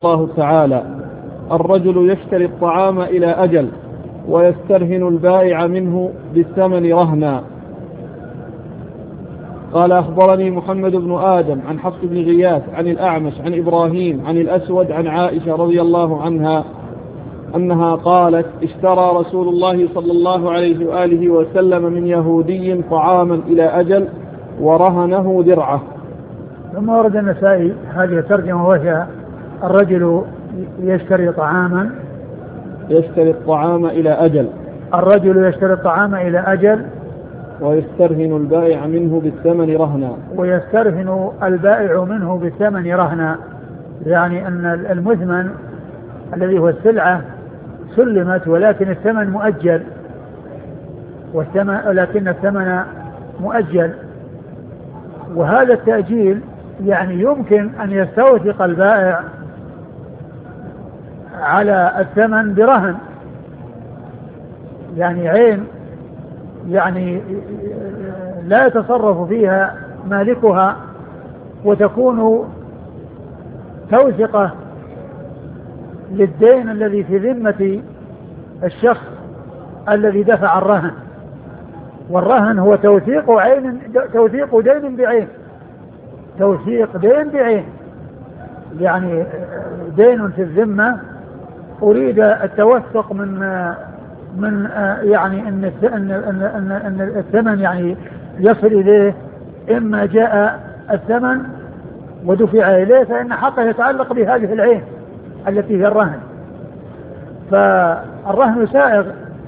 الله تعالى: الرجل يشتري الطعام إلى أجل ويسترهن البائع منه بالثمن رهنا. قال: أخبرني محمد بن آدم عن حفص بن غياث عن الأعمش عن إبراهيم عن الأسود عن عائشة رضي الله عنها أنها قالت: اشترى رسول الله صلى الله عليه وآله وسلم من يهودي طعاما إلى أجل ورهنه درعه. ثم ورد النسائي هذه الترجمة وهي: الرجل يشتري الطعام إلى أجل. الرجل يشتري الطعام إلى أجل ويسترهن البائع منه بالثمن رهنا. ويسترهن البائع منه بالثمن رهنا، يعني أن المثمن الذي هو السلعة سلمت ولكن الثمن مؤجل، ولكن الثمن مؤجل. وهذا التأجيل يعني يمكن أن يستوثق البائع على الثمن برهن، يعني عين يعني لا يتصرف فيها مالكها، وتكون توثقة للدين الذي في ذمة الشخص الذي دفع الرهن. والرهن هو توثيق دين بعين، توثيق دين بعين، يعني دين في الذمة أريد التوثق من يعني أن الثمن يعني يصل إليه، إما جاء الثمن ودفع إليه فإن حقه يتعلق بهذه العين التي هي الرهن. فالرهن سائغ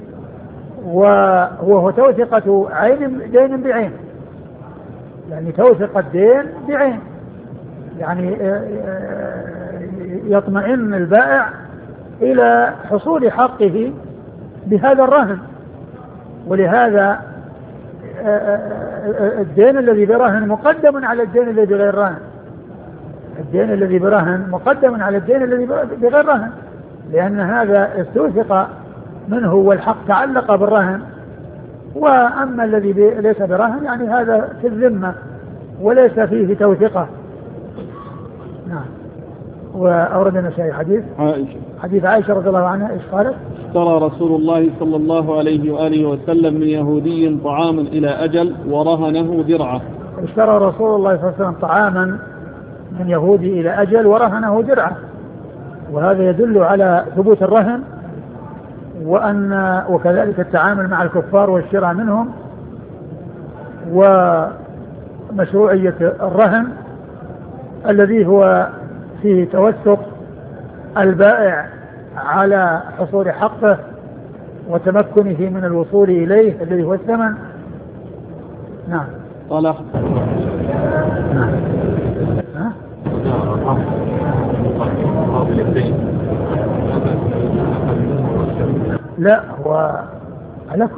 وهو توثقة دين بعين، يعني توثقة دين بعين، يعني يطمئن البائع إلى حصول حقه بهذا الرهن. ولهذا الدين الذي برهن مقدم على الدين الذي بغير رهن، الدين الذي برهن مقدم على الدين الذي بغير رهن، لأن هذا استوثق منه والحق تعلق بالرهن. وأما الذي ليس برهن يعني هذا في الذمة وليس فيه توثقة. نعم. وأورد النسائي حديث عائشة رضي الله عنها. إيش قالت؟ اشترى رسول الله صلى الله عليه وآله وسلم من يهودي طعاما إلى أجل ورهنه درعه. اشترى رسول الله صلى الله عليه وسلم طعاما من يهودي إلى أجل ورهنه درعه، وهذا يدل على ثبوت الرهن، وكذلك التعامل مع الكفار والشراء منهم، ومشروعية الرهن الذي هو فيه توثق البائع على حصول حقه وتمكنه من الوصول إليه الذي هو الثمن. نعم. طلع. نعم. لا، هو على